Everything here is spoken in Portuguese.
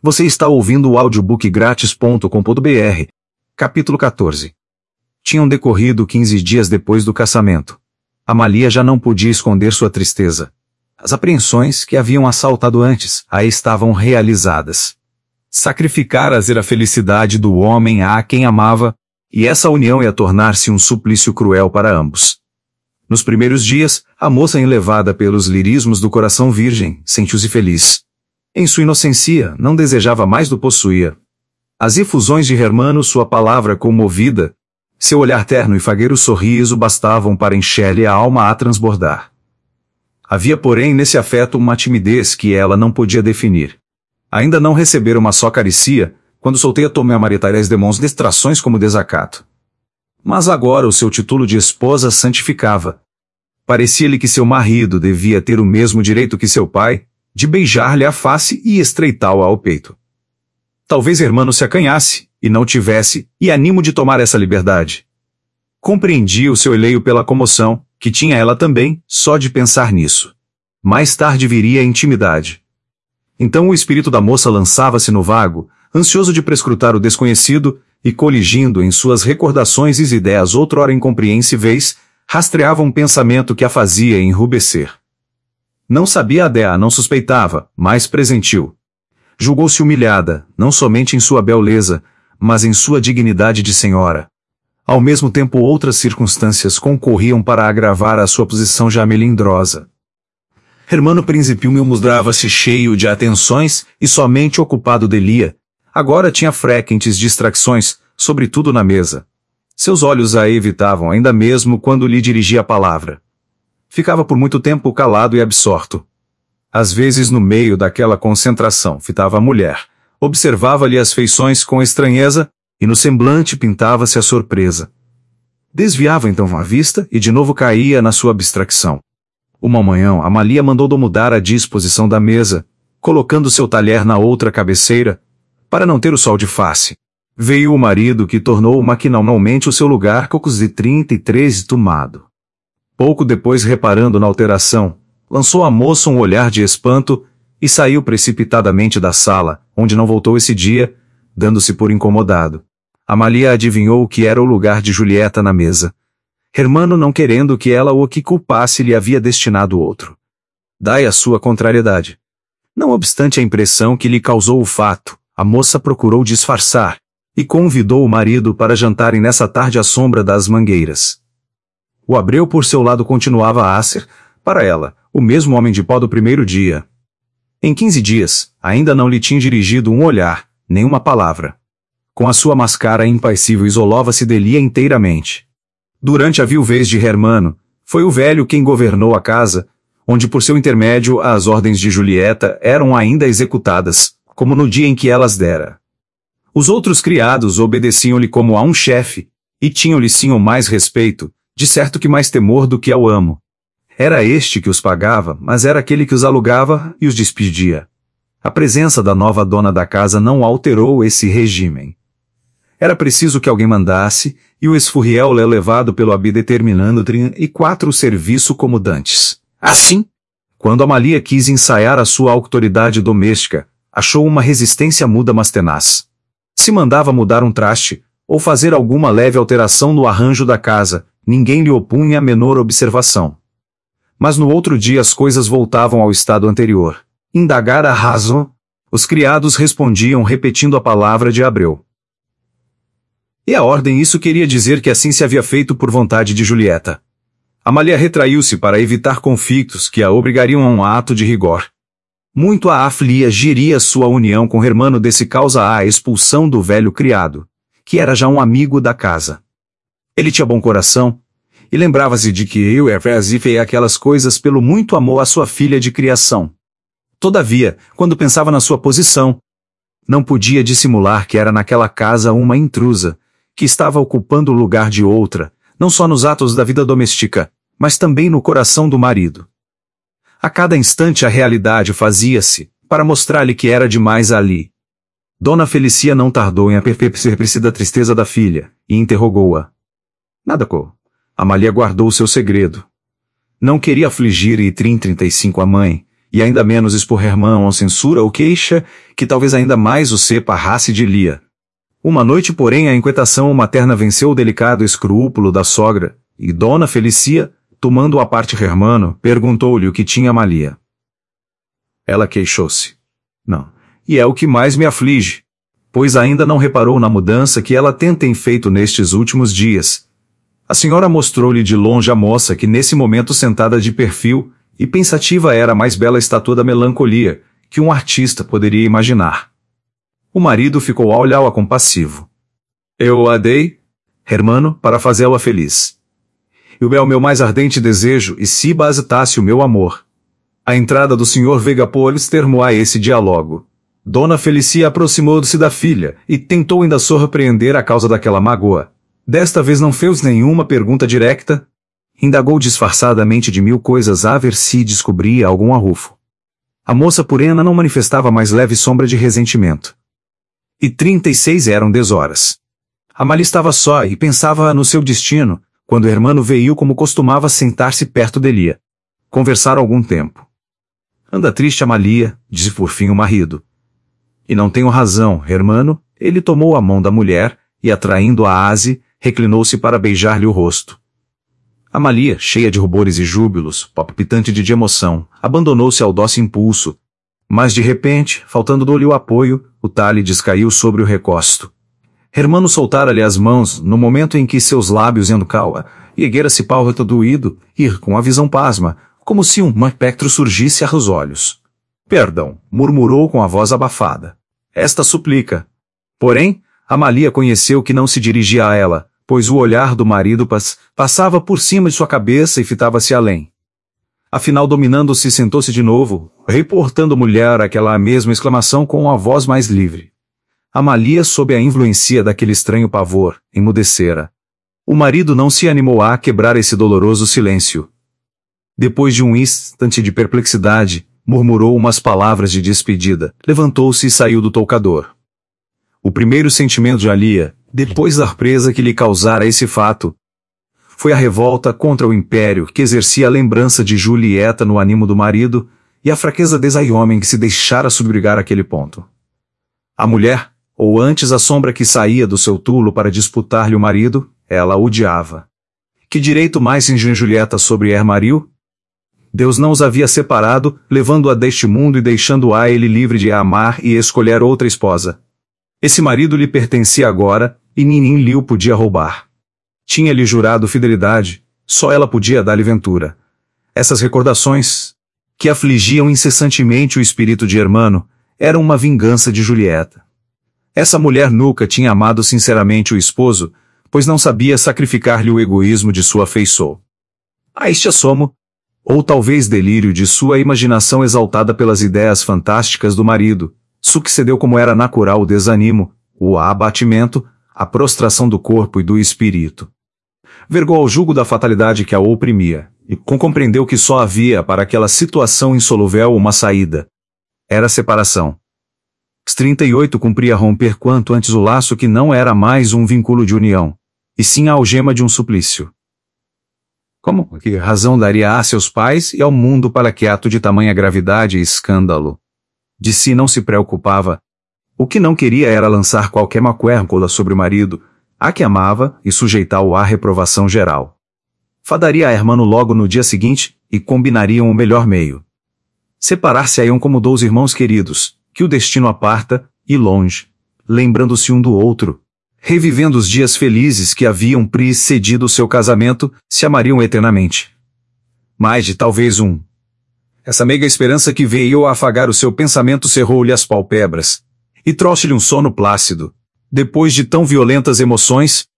Você está ouvindo o audiobookgratis.com.br. Capítulo 14. Tinham decorrido 15 dias depois do casamento. Amalia já não podia esconder sua tristeza. As apreensões que haviam assaltado antes a estavam realizadas. Sacrificaras era a felicidade do homem a quem amava, e essa união ia tornar-se um suplício cruel para ambos. Nos primeiros dias, a moça, enlevada pelos lirismos do coração virgem, sentiu-se feliz. Em sua inocência, não desejava mais do possuía. As efusões de Hermano, sua palavra comovida, seu olhar terno e fagueiro sorriso bastavam para encher-lhe a alma a transbordar. Havia, porém, nesse afeto uma timidez que ela não podia definir. Ainda não recebera uma só carícia, quando solteia tomei a maritais demonstrações como desacato. Mas agora o seu título de esposa santificava. Parecia-lhe que seu marido devia ter o mesmo direito que seu pai, de beijar-lhe a face e estreitá-la ao peito. Talvez Hermano se acanhasse, e não tivesse, e ânimo de tomar essa liberdade. Compreendia o seu eleio pela comoção, que tinha ela também, só de pensar nisso. Mais tarde viria a intimidade. Então o espírito da moça lançava-se no vago, ansioso de prescrutar o desconhecido, e coligindo em suas recordações e ideias outrora incompreensíveis, rastreava um pensamento que a fazia enrubescer. Não sabia a Dea, não suspeitava, mas pressentiu. Julgou-se humilhada, não somente em sua beleza, mas em sua dignidade de senhora. Ao mesmo tempo outras circunstâncias concorriam para agravar a sua posição já melindrosa. Hermano Principio mostrava-se cheio de atenções e somente ocupado de Lia. Agora tinha frequentes distrações, sobretudo na mesa. Seus olhos a evitavam ainda mesmo quando lhe dirigia a palavra. Ficava por muito tempo calado e absorto. Às vezes, no meio daquela concentração, fitava a mulher, observava-lhe as feições com estranheza, e no semblante pintava-se a surpresa. Desviava então a vista e de novo caía na sua abstracção. Uma manhã, Amalia mandou mudar a disposição da mesa, colocando seu talher na outra cabeceira, para não ter o sol de face. Veio o marido que tornou maquinalmente o seu lugar cocos de 33 tomado. Pouco depois, reparando na alteração, lançou à moça um olhar de espanto e saiu precipitadamente da sala, onde não voltou esse dia, dando-se por incomodado. Amalia adivinhou que era o lugar de Julieta na mesa. Hermano, não querendo que ela o que culpasse, lhe havia destinado outro. Daí a sua contrariedade. Não obstante a impressão que lhe causou o fato, a moça procurou disfarçar, e convidou o marido para jantarem nessa tarde à sombra das mangueiras. O Abreu, por seu lado, continuava a ser, para ela, o mesmo homem de pó do primeiro dia. Em 15 dias, ainda não lhe tinha dirigido um olhar, nem uma palavra. Com a sua máscara impassível isolava-se de Lia inteiramente. Durante a viuvez de Hermano, foi o velho quem governou a casa, onde por seu intermédio as ordens de Julieta eram ainda executadas, como no dia em que elas dera. Os outros criados obedeciam-lhe como a um chefe, e tinham-lhe sim o mais respeito, de certo que mais temor do que ao amo. Era este que os pagava, mas era aquele que os alugava e os despedia. A presença da nova dona da casa não alterou esse regime. Era preciso que alguém mandasse, e o esfurriel é levado pelo Abi determinando 34 o serviço como dantes. Assim, quando Amalia quis ensaiar a sua autoridade doméstica, achou uma resistência muda mas tenaz. Se mandava mudar um traste, ou fazer alguma leve alteração no arranjo da casa, ninguém lhe opunha a menor observação. Mas no outro dia as coisas voltavam ao estado anterior. Indagar a razão, os criados respondiam repetindo a palavra de Abreu. E a ordem, isso queria dizer que assim se havia feito por vontade de Julieta. Amalia retraiu-se para evitar conflitos que a obrigariam a um ato de rigor. Muito a aflia geria sua união com Hermano desse causa a expulsão do velho criado, que era já um amigo da casa. Ele tinha bom coração, e lembrava-se de que eu fazia aquelas coisas pelo muito amor à sua filha de criação. Todavia, quando pensava na sua posição, não podia dissimular que era naquela casa uma intrusa, que estava ocupando o lugar de outra, não só nos atos da vida doméstica, mas também no coração do marido. A cada instante a realidade fazia-se, para mostrar-lhe que era demais ali. Dona Felicia não tardou em aperceber-se da tristeza da filha, e interrogou-a. Nada co. Amalia guardou seu segredo. Não queria afligir e 35 a mãe, e ainda menos expor Hermano a censura ou queixa, que talvez ainda mais o separrasse de Lia. Uma noite, porém, a inquietação materna venceu o delicado escrúpulo da sogra, e Dona Felicia, tomando à parte Hermano, perguntou-lhe o que tinha Amalia. Ela queixou-se. Não, e é o que mais me aflige, pois ainda não reparou na mudança que ela tem feito nestes últimos dias. A senhora mostrou-lhe de longe a moça que nesse momento sentada de perfil, e pensativa era a mais bela estátua da melancolia, que um artista poderia imaginar. O marido ficou a olhá-la compassivo. Eu a dei, Hermano, para fazê-la feliz. E o meu mais ardente desejo, e se bastasse o meu amor. A entrada do Sr. Vegapolis termou a esse diálogo. Dona Felicia aproximou-se da filha, e tentou ainda surpreender a causa daquela mágoa. Desta vez não fez nenhuma pergunta direta. Indagou disfarçadamente de mil coisas a ver se descobria algum arrufo. A moça purena não manifestava mais leve sombra de ressentimento. E 36 eram 10 horas. Amalia estava só e pensava no seu destino, quando Hermano veio como costumava sentar-se perto de Lia. Conversaram algum tempo. Anda triste Amalia, disse por fim o marido. E não tenho razão, Hermano. Ele tomou a mão da mulher, e atraindo a Asi, reclinou-se para beijar-lhe o rosto. Amalia, cheia de rubores e júbilos, palpitante de emoção, abandonou-se ao dócil impulso. Mas de repente, faltando-lhe o apoio, o talhe descaiu sobre o recosto. Hermano soltara-lhe as mãos no momento em que seus lábios enducava, e erguera-se pálvido doído, e com a visão pasma, como se um espectro surgisse aos olhos. Perdão, murmurou com a voz abafada. Esta suplica. Porém, Amalia conheceu que não se dirigia a ela, pois o olhar do marido passava por cima de sua cabeça e fitava-se além. Afinal, dominando-se, sentou-se de novo, reportando mulher aquela mesma exclamação com a voz mais livre. Amalia, sob a influência daquele estranho pavor, emudecera. O marido não se animou a quebrar esse doloroso silêncio. Depois de um instante de perplexidade, murmurou umas palavras de despedida, levantou-se e saiu do toucador. O primeiro sentimento de Alia, depois da surpresa que lhe causara esse fato, foi a revolta contra o império que exercia a lembrança de Julieta no ânimo do marido e a fraqueza desse homem que se deixara subjugar àquele ponto. A mulher, ou antes a sombra que saía do seu túmulo para disputar-lhe o marido, ela odiava. Que direito mais tinha Julieta sobre Hermaril? Deus não os havia separado, levando-a deste mundo e deixando-a ele livre de a amar e escolher outra esposa. Esse marido lhe pertencia agora, e ninguém lhe o podia roubar. Tinha-lhe jurado fidelidade, só ela podia dar-lhe ventura. Essas recordações, que afligiam incessantemente o espírito de Hermano, eram uma vingança de Julieta. Essa mulher nunca tinha amado sinceramente o esposo, pois não sabia sacrificar-lhe o egoísmo de sua afeição. A este assomo, ou talvez delírio de sua imaginação exaltada pelas ideias fantásticas do marido, sucedeu como era natural o desanimo, o abatimento, a prostração do corpo e do espírito. Vergou ao jugo da fatalidade que a oprimia, e compreendeu que só havia para aquela situação insolúvel uma saída. Era a separação. Os 38 cumpria romper quanto antes o laço que não era mais um vínculo de união, e sim a algema de um suplício. Como que razão daria a seus pais e ao mundo para que ato de tamanha gravidade e escândalo? De si não se preocupava. O que não queria era lançar qualquer macuércola sobre o marido, a que amava, e sujeitá-o à reprovação geral. Fadaria a Hermano logo no dia seguinte, e combinariam o melhor meio. Separar-se-iam como 2 irmãos queridos, que o destino aparta, e longe, lembrando-se um do outro, revivendo os dias felizes que haviam precedido o seu casamento, se amariam eternamente. Mais de talvez um. Essa meiga esperança que veio a afagar o seu pensamento cerrou-lhe as pálpebras, e trouxe-lhe um sono plácido. Depois de tão violentas emoções,